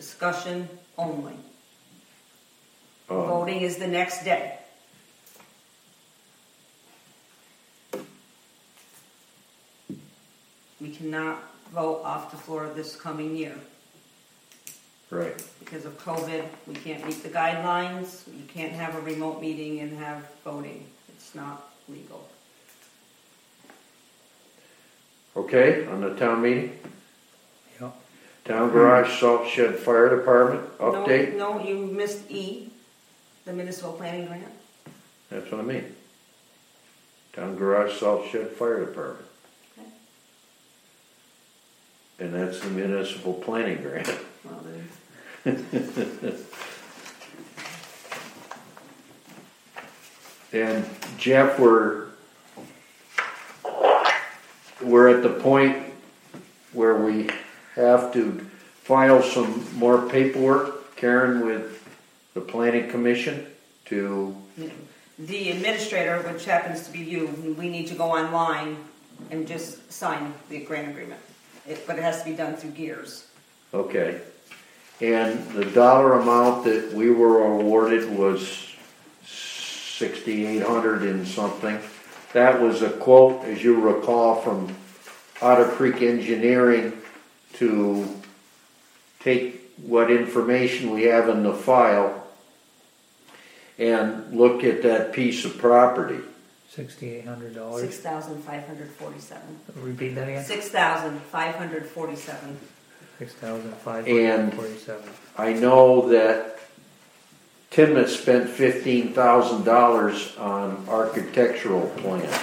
Discussion only. Oh. Voting is the next day. We cannot vote off the floor this coming year. Right. Because of COVID, we can't meet the guidelines. You can't have a remote meeting and have voting. It's not legal. Okay, on the town meeting? Yeah. Town garage, salt shed, fire department, update? No, you missed E, the municipal planning grant. That's what I mean. Town garage, salt shed, fire department. Okay. And that's the municipal planning grant. Well, then, And Jeff, we're at the point where we have to file some more paperwork, Karen, with the planning commission to, the administrator, which happens to be you, we need to go online and just sign the grant agreement. But it has to be done through Gears. okay. And the dollar amount that we were awarded was $6,800 and something. That was a quote, as you recall, from Otter Creek Engineering to take what information we have in the file and look at that piece of property. $6,800. $6,547. Repeat that again. $6,547. $6,547. I know that Timoth spent $15,000 on architectural plans.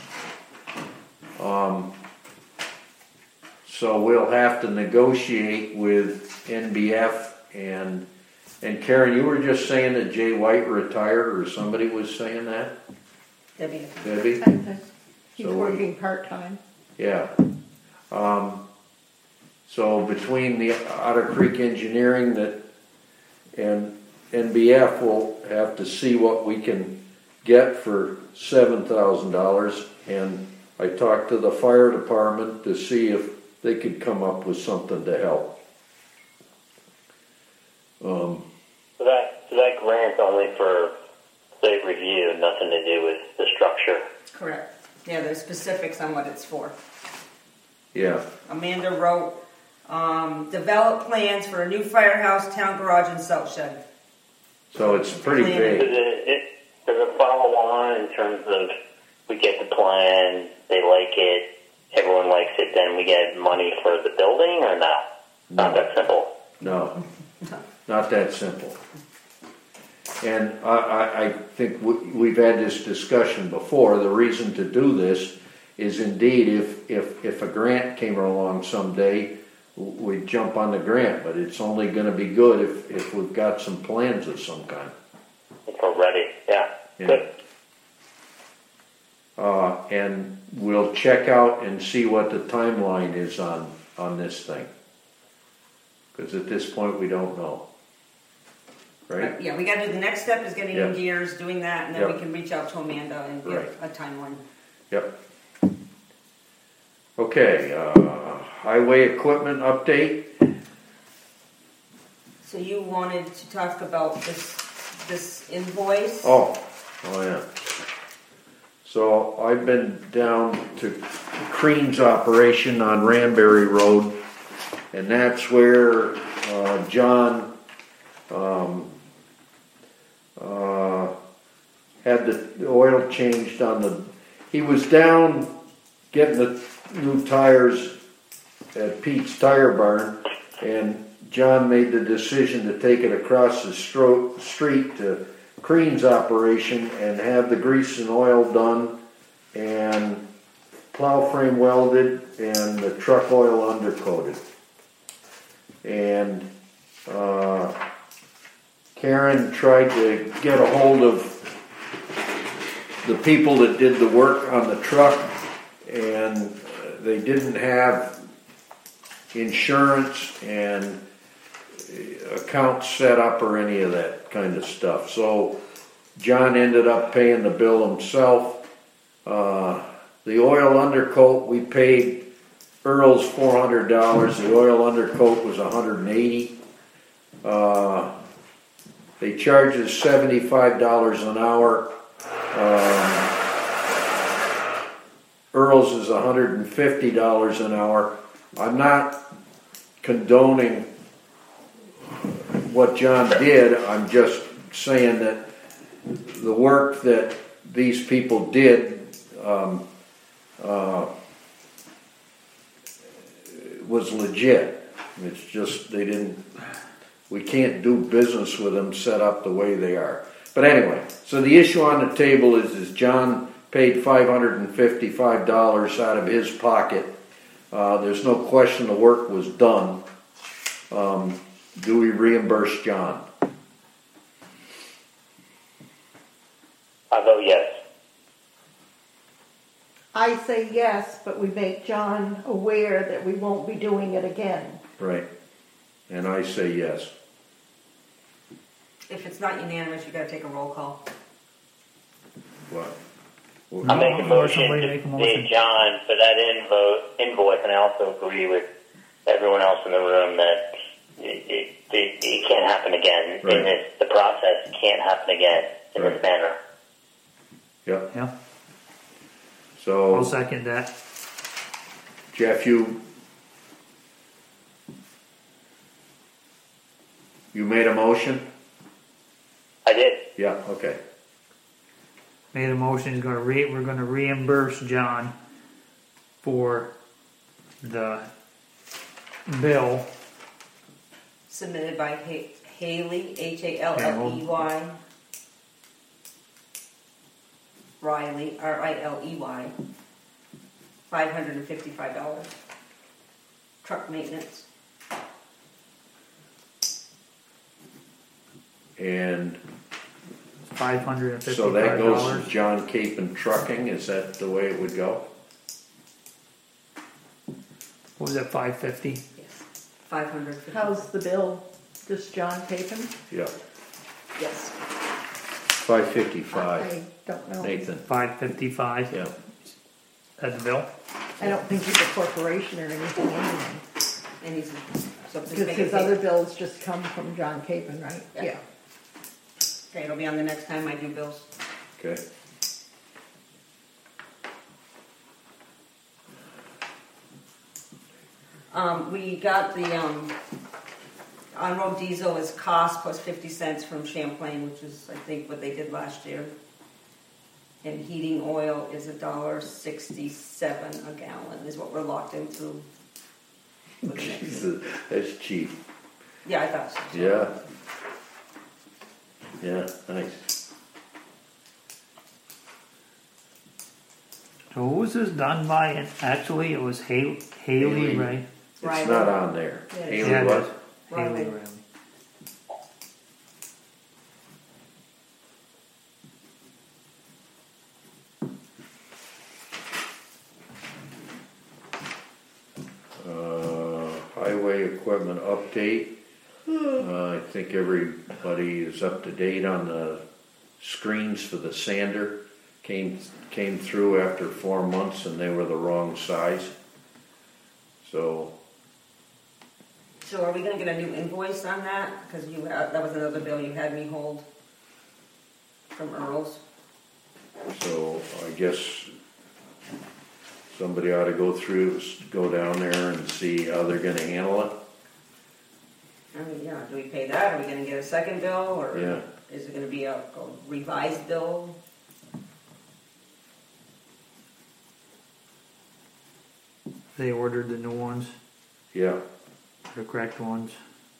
So we'll have to negotiate with NBF and Karen, you were just saying that Jay White retired, or somebody was saying that? Debbie. Debbie? He's So working part-time. Yeah. So between the Otter Creek Engineering and NBF, we'll have to see what we can get for $7,000. And I talked to the fire department to see if they could come up with something to help. So that grant's only for site review, nothing to do with the structure. Correct. Yeah, there's specifics on what it's for. Yeah. Amanda wrote, develop plans for a new firehouse, town garage, and salt shed. So it's pretty big. Does it follow on in terms of we get the plan, they like it, everyone likes it, then we get money for the building, or no? Not that simple. No, not that simple. And I think we've had this discussion before. The reason to do this is indeed if a grant came along someday, we'd jump on the grant, but it's only going to be good if we've got some plans of some kind. If we're ready, yeah. Good. And we'll check out and see what the timeline is on this thing. Because at this point we don't know. Right? Yeah, we got to do the next step is getting in Gears, doing that, and then we can reach out to Amanda and get a timeline. Yep. Okay, highway equipment update. So you wanted to talk about this invoice? Oh yeah. So I've been down to Crean's operation on Ranberry Road, and that's where John had the oil changed on the. He was down getting the new tires at Pete's Tire Barn, and John made the decision to take it across the street to Crean's operation and have the grease and oil done and plow frame welded and the truck oil undercoated. And Karen tried to get a hold of the people that did the work on the truck, and they didn't have insurance and accounts set up or any of that kind of stuff. So John ended up paying the bill himself. The oil undercoat, we paid Earl's $400. The oil undercoat was $180. They charge us $75 an hour. Earl's is $150 an hour. I'm not condoning what John did. I'm just saying that the work that these people did was legit. It's just we can't do business with them set up the way they are. But anyway, so the issue on the table is John paid $555 out of his pocket. There's no question the work was done. Do we reimburse John? I vote yes. I say yes, but we make John aware that we won't be doing it again. Right. And I say yes. If it's not unanimous, you gotta take a roll call. What? I make a motion somebody to make a motion. pay John for that invoice, and I also agree with everyone else in the room that it can't happen again. Right. And the process can't happen again in Right. this manner. Yep. Yeah, So, I'll second that. Jeff, you made a motion? I did. Yeah, okay. Made a motion, we're gonna reimburse John for the bill. Submitted by Haley, Halley, Riley, Riley, $555. Truck maintenance. And $555. so that goes to John Capon Trucking, is that the way it would go? What was that, $550? Yes. $550. How's the bill? Just John Capon? Yeah. Yes. $555. I don't know. Nathan. $555. Yeah. That's the bill. I don't think he's a corporation or anything anyway. And he's something. Because his other bills just come from John Capon, right? Yeah. Okay, it'll be on the next time I do bills. Okay. We got the on-road diesel is cost plus 50 cents from Champlain, which is I think what they did last year. And heating oil is $1.67 a gallon is what we're locked into. For the next year. Jesus, that's cheap. Yeah, I thought so. Yeah. Yeah, nice. So who was this done by? And actually, it was Haley, Haley. right? It's Riley. not on there. Yeah. Haley Yeah, it what? is. Riley. Haley Riley. Highway equipment update. I think everybody is up to date on the screens for the sander. Came through after 4 months and they were the wrong size. So So are we gonna get a new invoice on that? Because that was another bill you had me hold from Earl's. I guess somebody ought to go down there and see how they're gonna handle it. I mean, yeah, do we pay that? Are we gonna get a second bill, or Yeah. is it gonna be a revised bill? They ordered the new ones, Yeah. the correct ones.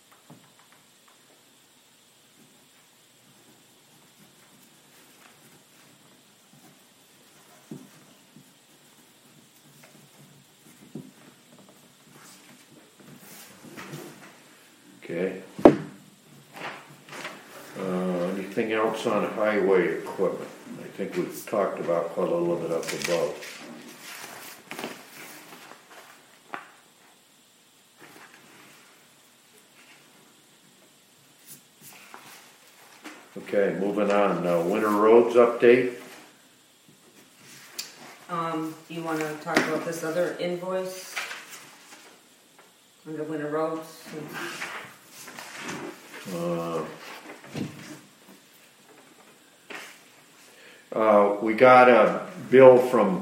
Okay. Anything else on highway equipment? I think we've talked about quite a little bit up above. Okay, moving on. Winter roads update. Do you wanna talk about this other invoice? Under winter roads? We got a bill from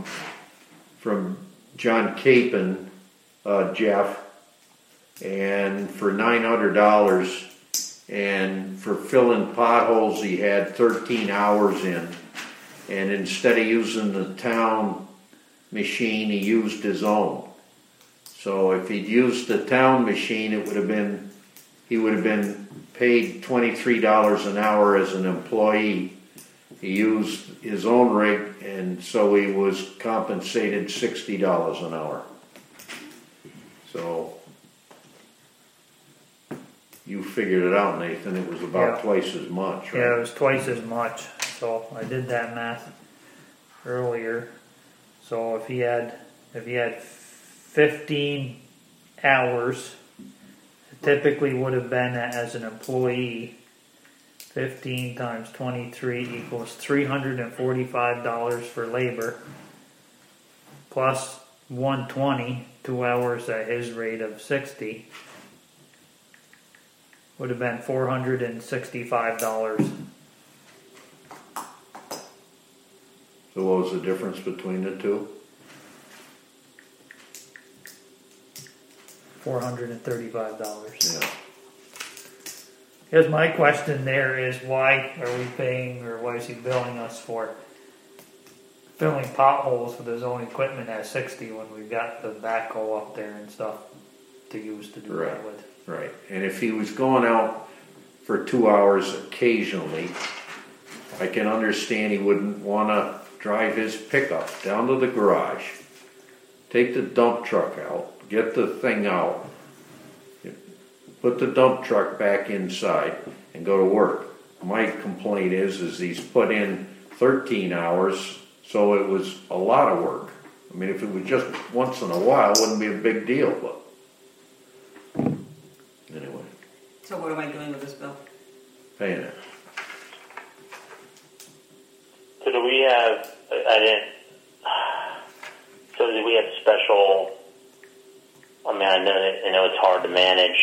John Capon, Jeff, and for $900, and for filling potholes he had 13 hours in, and instead of using the town machine he used his own. So if he'd used the town machine, he would have been paid $23 an hour as an employee. He used his own rig, and so he was compensated $60 an hour. So you figured it out, Nathan. It was about twice as much, right? Yeah, it was twice as much. So I did that math earlier. So if he had 15 hours, it typically would have been as an employee. 15 times 23 equals $345 for labor, plus 120, 2 hours at his rate of 60, would have been $465. So what was the difference between the two? $435. Yeah. Here's my question there is, why are we paying, or why is he billing us for filling potholes with his own equipment at 60 when we've got the backhoe up there and stuff to use to do that with? Right. And if he was going out for 2 hours occasionally, I can understand he wouldn't want to drive his pickup down to the garage, take the dump truck out, get the thing out, put the dump truck back inside, and go to work. My complaint is he's put in 13 hours, so it was a lot of work. I mean, if it was just once in a while, it wouldn't be a big deal, but anyway, So what am I doing with this bill? paying it. So do we have, so do we have special, I mean, I know it's hard to manage,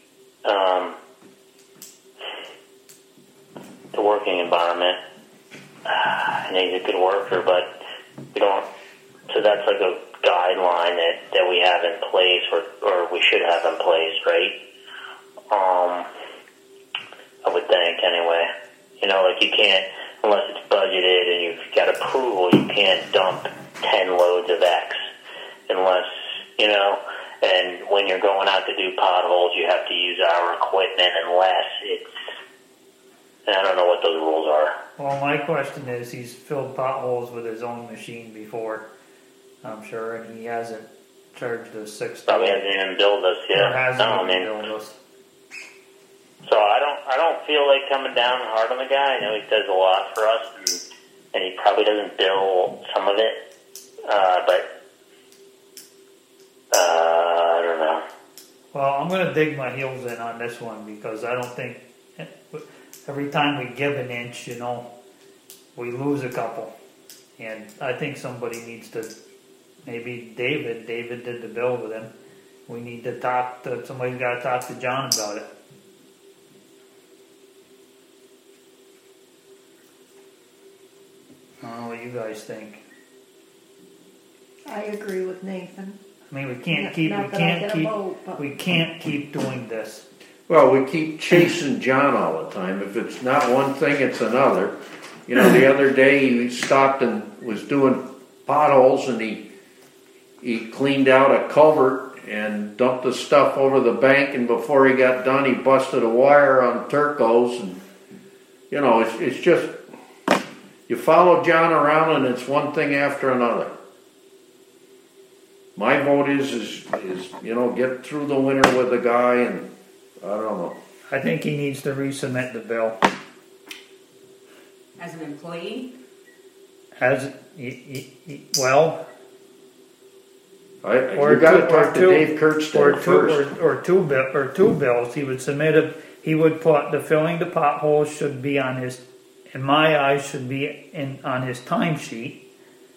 the working environment. And he's a good worker, but we don't, so that's like a guideline that we have in place, or we should have in place, right? I would think anyway. You know, like you can't, unless it's budgeted and you've got approval, you can't dump 10 loads of X unless, you know, and when you're going out to do potholes, you have to use our equipment unless it's, and I don't know what those rules are. Well, my question is, he's filled potholes with his own machine before, I'm sure, and he hasn't charged us $60. Probably hasn't even billed us yet. Or hasn't No, even billed us. So I don't feel like coming down hard on the guy. I know he does a lot for us, and he probably doesn't bill some of it, but I don't know. Well, I'm going to dig my heels in on this one, because I don't think, every time we give an inch, you know, we lose a couple. And I think somebody needs to, maybe David did the bill with him. We need to somebody's got to talk to John about it. I don't know what you guys think. I agree with Nathan. I mean, we can't keep doing this. Well, we keep chasing John all the time. If it's not one thing, it's another. You know, the other day he stopped and was doing potholes, and he cleaned out a culvert and dumped the stuff over the bank, and before he got done, he busted a wire on Turcos. And, you know, it's just, you follow John around and it's one thing after another. My vote is you know, get through the winter with the guy, and I don't know. I think he needs to resubmit the bill. As an employee? Well, You got to talk to Dave Kurtzstedt first. Or two bills. He would submit he would put the filling the potholes should be on his, in my eyes, should be on his timesheet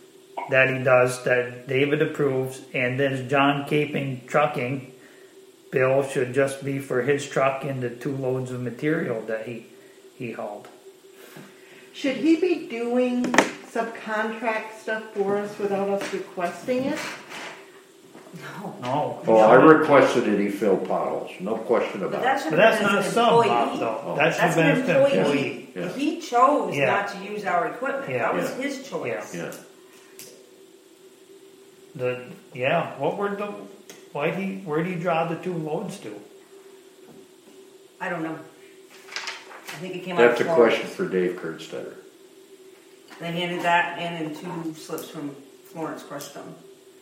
that he does, that David approves, and then John Caping Trucking bill should just be for his truck and the 2 loads of material that he hauled. Should he be doing subcontract stuff for us without us requesting it? No. No. Oh, I requested that he fill potholes, no question But about that it. should But have that's been not a as an sub, Bob, employee. though. That should That's have an been an employee. employee. Yeah. He chose Yeah. not to use our equipment. Yeah. That was Yeah. his choice. Yeah, Where'd he draw the 2 loads to? I don't know. I think it came out that's of a Florida. question for Dave Kurtstetter. They handed that and 2 slips from Florence Crestone.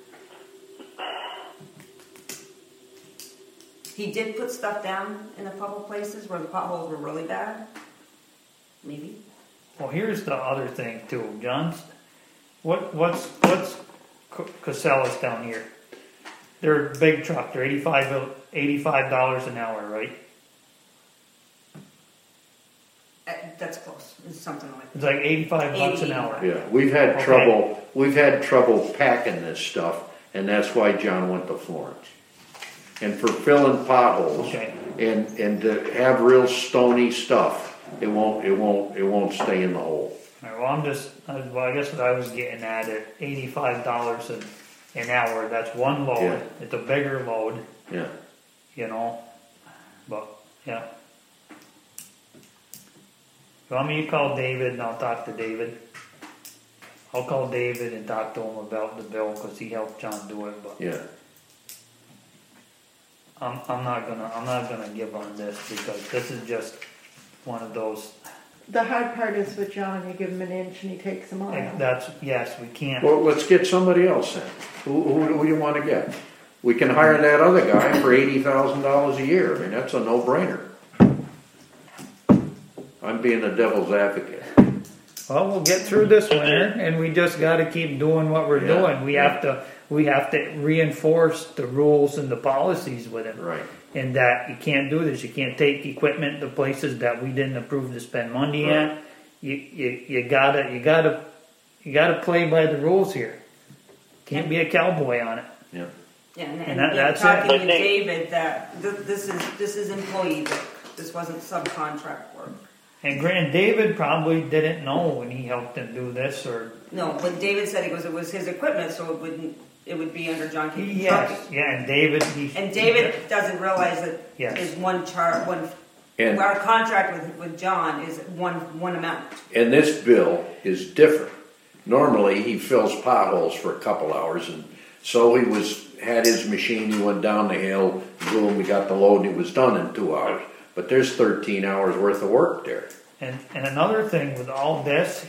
He did put stuff down in a couple places where the potholes were really bad. Maybe. Well, here's the other thing too, John's. What's Casella's down here? They're a big truck. They're $85 an hour, right? That's close. It's something like It's like $85 an hour. Yeah, we've had Okay. trouble packing this stuff, and that's why John went to Florence. And for filling potholes, Okay. and to have real stony stuff, it won't stay in the hole. All right, well, I guess what I was getting at $85 an hour. That's 1 load. Yeah. It's a bigger load, Yeah, you know. But yeah. You want me to call David and I'll talk to David? I'll call David and talk to him about the bill because he helped John do it. But yeah. I'm not gonna give on this because this is just one of those. The hard part is with John, you give him an inch and he takes a mile. We can't. Well, let's get somebody else then. Who do you want to get? We can hire that other guy for $80,000 a year. I mean, that's a no-brainer. I'm being the devil's advocate. Well, we'll get through this winter, and we just got to keep doing what we're Yeah. doing. We have to reinforce the rules and the policies with him. Right. And that you can't do this. You can't take equipment to places that we didn't approve to spend money Right. at. You gotta play by the rules here. Can't be a cowboy on it. Yeah. Yeah, And that's talking it. to David that this is employee work. This wasn't subcontract work. And Grant David probably didn't know when he helped him do this, or No, when David said it was his equipment, so it would be under John King yes, Trucking. yeah. And David, And David doesn't realize that Yes. is one. And- Our contract with John is one amount. And this bill is different. Normally, he fills potholes for a couple hours, and so had his machine, he went down the hill, boom, he got the load, and he was done in 2 hours. But there's 13 hours worth of work there. And another thing with all this,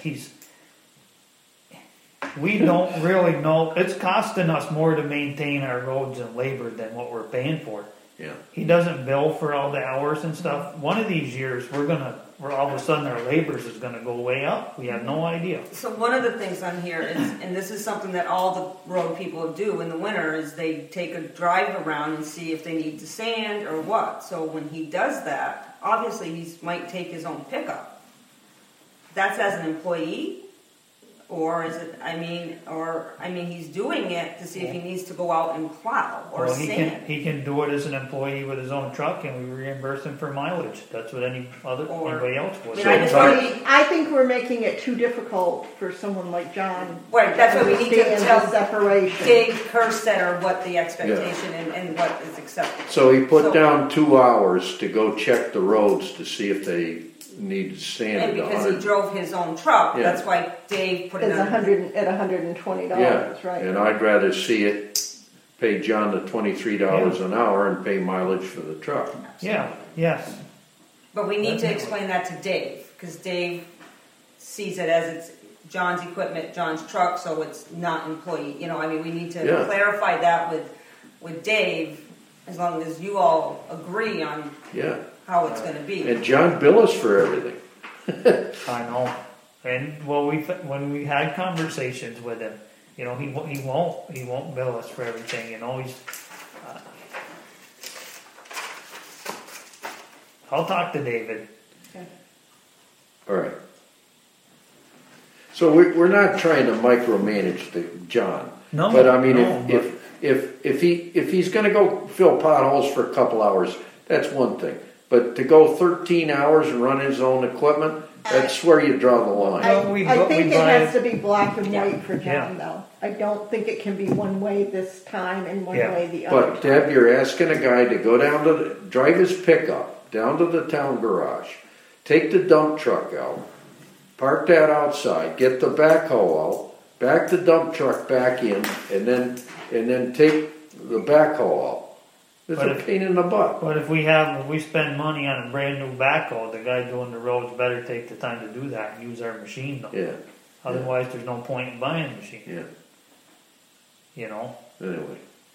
we don't really know. It's costing us more to maintain our roads and labor than what we're paying for. Yeah. He doesn't bill for all the hours and stuff. One of these years, we're all of a sudden our labors is gonna go way up. We have no idea. So one of the things on here is, and this is something that all the road people do in the winter, is they take a drive around and see if they need to sand or what. So when he does that, obviously he might take his own pickup. That's as an employee, or is it? He's doing it to see if he needs to go out and plow or Well, sand. he can do it as an employee with his own truck, and we reimburse him for mileage. That's what anybody else would. I mean, I just So- want to be I think we're making it too difficult for someone like John. right. That's why we need to understand tell the separation. Dave Kerstetter what the expectation and what is acceptable. So he put So- down 2 hours to go check the roads to see if they needed And sanded because he on. drove his own truck, Yeah. that's why Dave put it It's on. $120, Yeah, right? and I'd rather see it, pay John the $23 an hour and pay mileage for the truck. Yeah. Yes. But we need to Definitely. explain that to Dave, because Dave sees it as it's John's equipment, John's truck, so it's not employee. We need to Yeah. clarify that with Dave, as long as you all agree on Yeah, how it's going to be. and John bill us for everything. I know. And when we had conversations with him, he won't bill us for everything. He's. I'll talk to David. All right. So we're not trying to micromanage John. No, But I mean, no, if if he's gonna go fill potholes for a couple hours, that's one thing. But to go 13 hours and run his own equipment, that's where you draw the line. Well, we I think we it buy- has to be black and Yeah. white for John, though. I don't think it can be one way this time and one Yeah. way the other. But Deb, you're asking a guy to go down to drive his pickup down to the town garage, take the dump truck out, park that outside, get the backhoe out, back the dump truck back in, and then take the backhoe out. It's But a if- pain in the butt. But if we spend money on a brand new backhoe, the guy doing the roads better take the time to do that and use our machine though. Yeah, Otherwise, there's no point in buying a machine. yeah. You know. Anyway.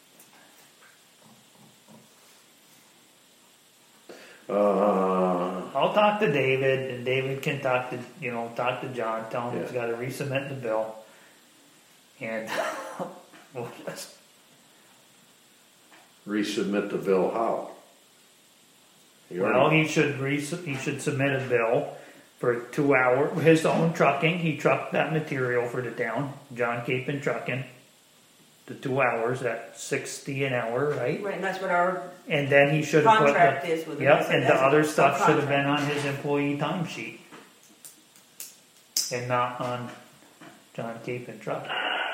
I'll talk to David, and David can talk to John. Tell him he's Yeah. got to resubmit the bill, and we'll just Resubmit the bill how? You well, already- he should submit a bill for 2 hour his own trucking. He trucked that material for the town. John Capon trucking the 2 hours at $60 an hour, right? Right, and that's what our And then he should have put contract is with him. yep, and the That's a other stuff should have subcontract. been on his employee timesheet, and not on John Capon trucking.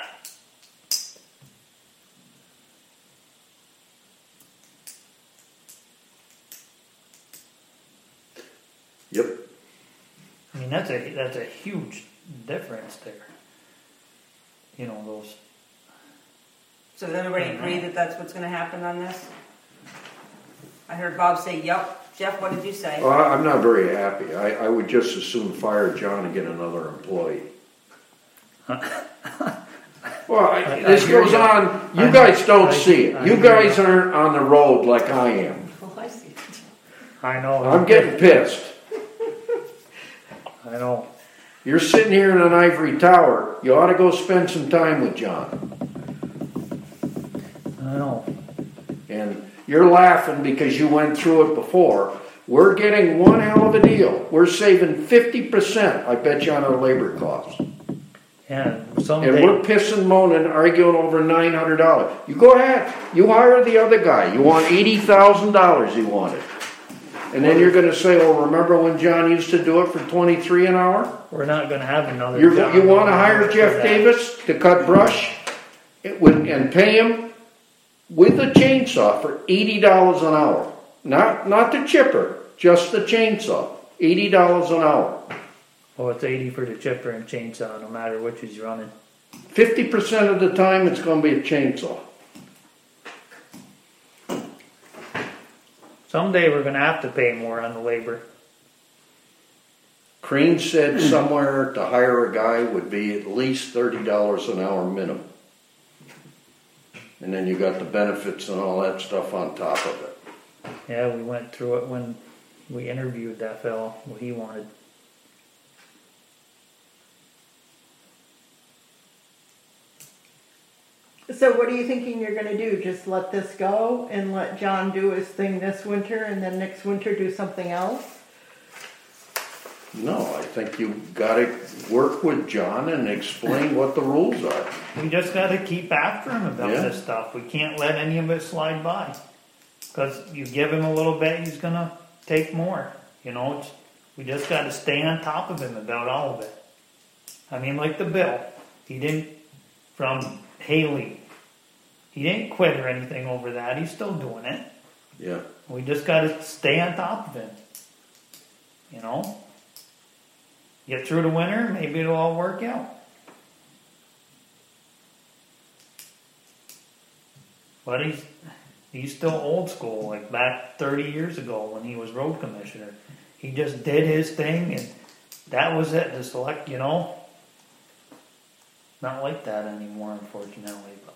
Yep. I mean, that's a huge difference there. You know, those. So does everybody agree that that's what's gonna happen on this? I heard Bob say, yep. Jeff, what did you say? Well, I'm not very happy. I would just as soon fire John and get another employee. Well, this hear goes you. on. You I- guys don't I- see it. I You hear guys you. aren't on the road like I am. Oh, I see. I know. I'm getting pissed. I know. You're sitting here in an ivory tower. You ought to go spend some time with John. I know. And you're laughing because you went through it before. We're getting one hell of a deal. We're saving 50%, I bet you, on our labor costs. Yeah. And Someday. we're pissing, moaning, arguing over $900. You go ahead. You hire the other guy. You want $80,000 he wanted. And then you're going to say, oh, remember when John used to do it for $23 an hour? We're not going to have another. You job want to hire for Jeff that. Davis to cut brush and pay him with a chainsaw for $80 an hour. Not the chipper, just the chainsaw. $80 an hour. Well, it's 80 for the chipper and chainsaw, no matter which he's running. 50% of the time it's going to be a chainsaw. Someday we're going to have to pay more on the labor. Crane said somewhere to hire a guy would be at least $30 an hour minimum. And then you got the benefits and all that stuff on top of it. Yeah, we went through it when we interviewed that fellow, what he wanted. So what are you thinking you're gonna do? Just let this go and let John do his thing this winter and then next winter do something else? No, I think you got to work with John and explain what the rules are. We just got to keep after him about Yeah. this stuff. We can't let any of it slide by. Because you give him a little bit, he's going to take more. You know, we just got to stay on top of him about all of it. I mean, like the bill. He didn't, from Haley, he didn't quit or anything over that. He's still doing it. Yeah. We just got to stay on top of him. You know? Get through the winter, maybe it'll all work out. But he's still old school, like back 30 years ago when he was road commissioner. He just did his thing and that was it. The select, you know, not like that anymore, unfortunately. But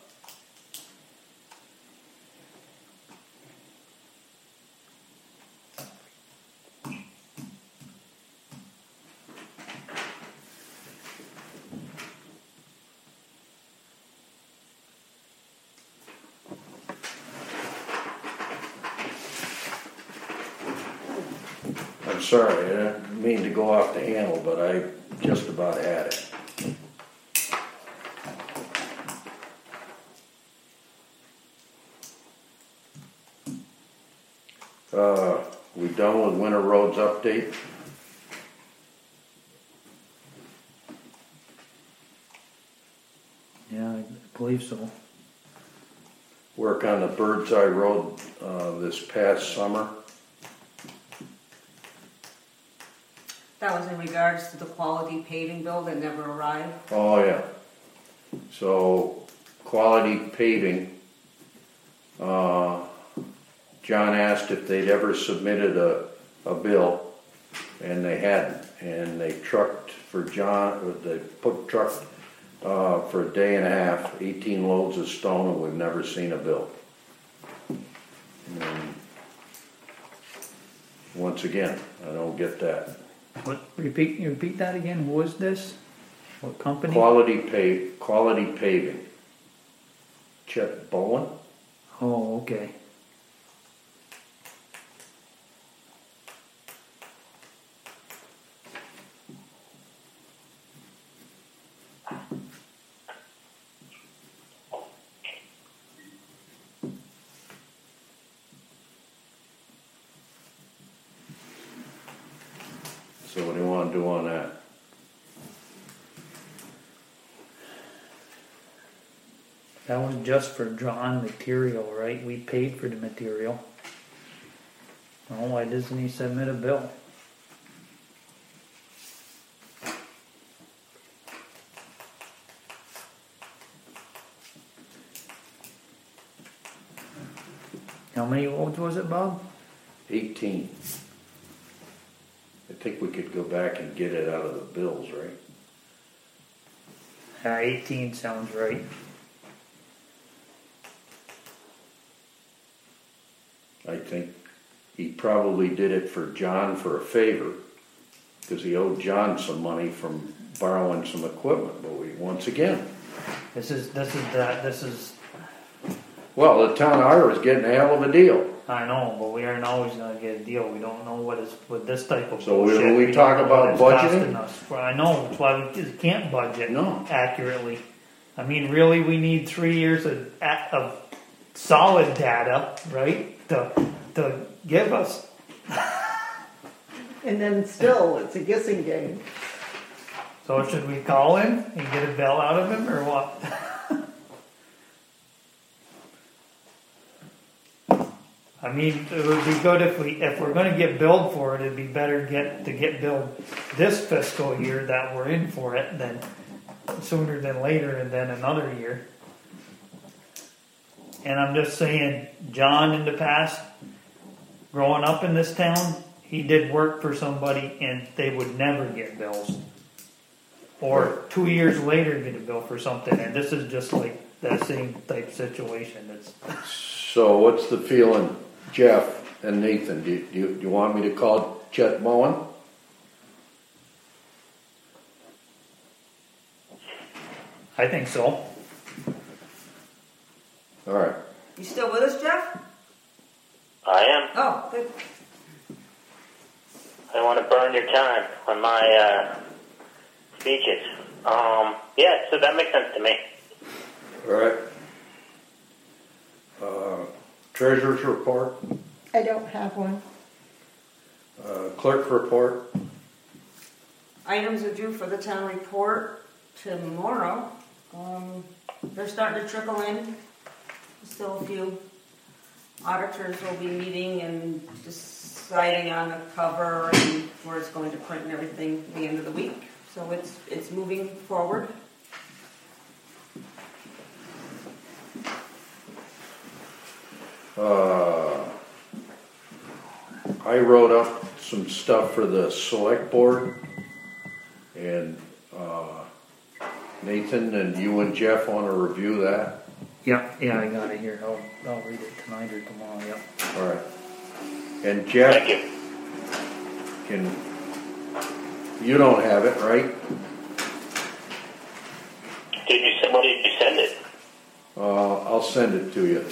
I'm sorry, I didn't mean to go off the handle, but I just about had it. done with winter roads update? Yeah, I believe so. Work on the Bird's Eye Road, this past summer. That was in regards to the quality paving bill that never arrived. Oh, yeah. So, Quality Paving, John asked if they'd ever submitted a bill, and they hadn't. And they trucked for trucked for a day and a half, 18 loads of stone, and we've never seen a bill. And once again, I don't get that. What, repeat that again, who is this? What company? Quality Paving. Chet Bowen? Oh, okay. So what do you want to do on that? That was just for drawn material, right? We paid for the material. Oh, why doesn't he submit a bill? How many loads was it, Bob? 18. I think we could go back and get it out of the bills, right? 18 sounds right. I think he probably did it for John for a favor, because he owed John some money from borrowing some equipment, but once again. This is. Well, the town of Iowa's getting a hell of a deal. I know, but we aren't always gonna get a deal. We don't know what is with this type of So bullshit. when we talk don't know about what it's budgeting? costing us. Well, I know, that's why we just can't budget No. accurately. I mean, really, we need 3 years of solid data, right? To give us. And then still, it's a guessing game. So should we call him and get a bill out of him, or what? I mean, it would be good if we're going to get billed for it. It'd be better to get billed this fiscal year that we're in for it than sooner than later, and then another year. And I'm just saying, John in the past, growing up in this town, he did work for somebody and they would never get bills. Or 2 years later get a bill for something, and this is just like that same type situation. So what's the feeling, Jeff and Nathan? Do you want me to call Chet Bowen? I think so. All right. You still with us, Jeff? I am. Oh, good. I don't want to burn your time on my speeches. Yeah, so that makes sense to me. All right. Treasurer's report, I don't have one. clerk report. Items are due for the town report tomorrow. They're starting to trickle in. Still a few. Auditors will be meeting and deciding on a cover and where it's going to print and everything at the end of the week. So it's moving forward. I wrote up some stuff for the select board, and Nathan and you and Jeff want to review that. Yeah, I got it here. I'll read it tonight or tomorrow. Yeah. All right. And Jeff, Thank you. you don't have it, right? What did you send it? I'll send it to you.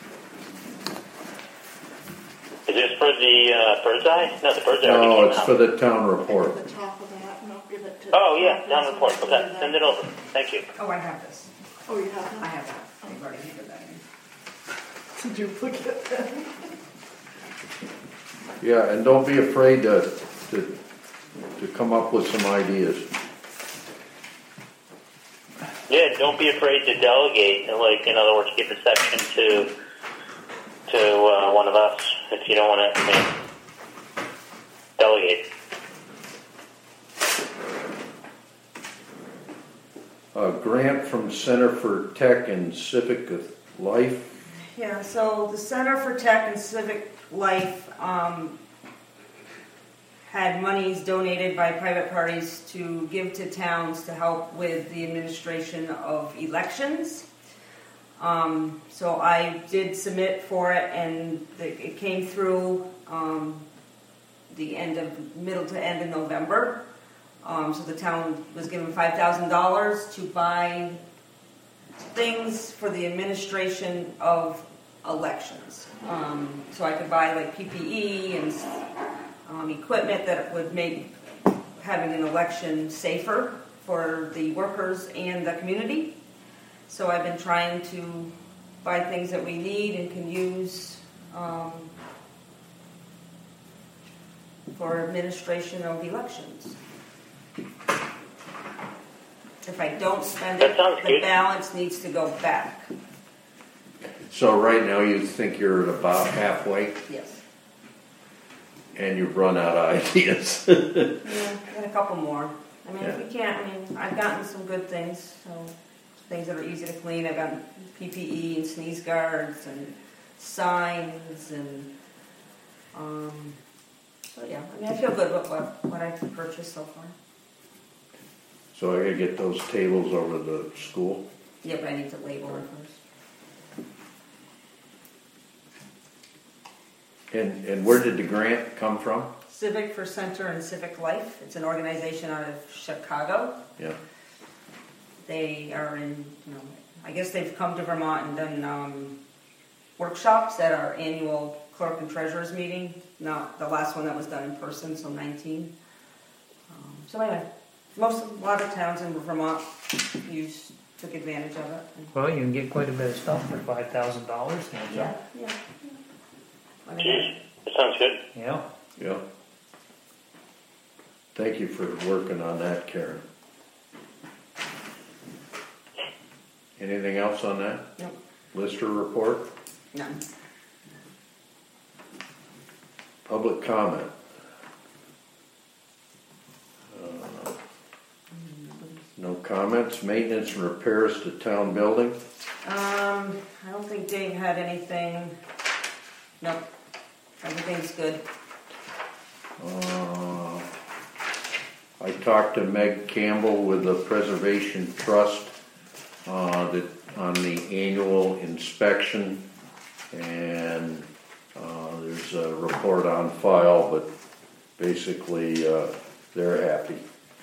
Is this for the Bird's Eye? No, the Bird's Eye No, already came it's out. for the town report. At the top of that, and I'll give it to. Oh, yeah, town report. Okay, send it over. Thank you. Oh, I have this. Oh, you have I that? have that. I've already given that in. It's a duplicate then. Yeah, and don't be afraid to come up with some ideas. Yeah, don't be afraid to delegate. Like, in other words, give a section to one of us if you don't want to delegate. A grant from Center for Tech and Civic Life. Yeah, so the Center for Tech and Civic Life had monies donated by private parties to give to towns to help with the administration of elections. So I did submit for it, and it came through middle to end of November. So the town was given $5,000 to buy things for the administration of elections. So I could buy like PPE and equipment that would make having an election safer for the workers and the community. So I've been trying to buy things that we need and can use for administration of elections. If I don't spend it, the balance needs to go back. So right now you think you're at about halfway, Yes. and you've run out of ideas. Yeah, and a couple more. I mean, Yeah. if we can't, I've gotten some good things, so things that are easy to clean. I've gotten PPE and sneeze guards and signs and, so yeah. I mean, I feel good with what I've purchased so far. So I gotta get those tables over to the school. Yeah, but I need to label it first. And where did the grant come from? Civic for Center and Civic Life. It's an organization out of Chicago. Yeah. They are in, I guess they've come to Vermont and done workshops at our annual clerk and treasurer's meeting. Not the last one that was done in person, so 19. So anyway, a lot of towns in Vermont took advantage of it. Well, you can get quite a bit of stuff for $5,000, can't you? Yeah. I mean, Jeez, that sounds good. Yeah. Yeah. Thank you for working on that, Karen. Anything else on that? Nope. Lister report? None. Public comment? No comments. Maintenance and repairs to town building? I don't think Dave had anything. Nope. Everything's good. I talked to Meg Campbell with the Preservation Trust on the annual inspection, and there's a report on file, but basically they're happy.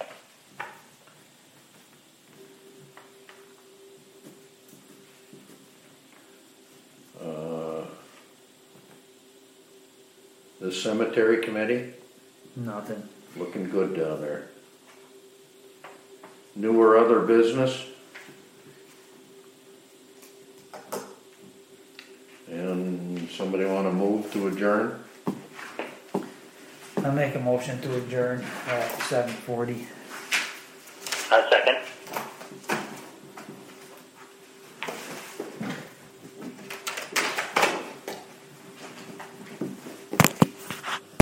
The cemetery committee? Nothing. Looking good down there. New or other business? And somebody want to move to adjourn? I make a motion to adjourn at 7:40. Second.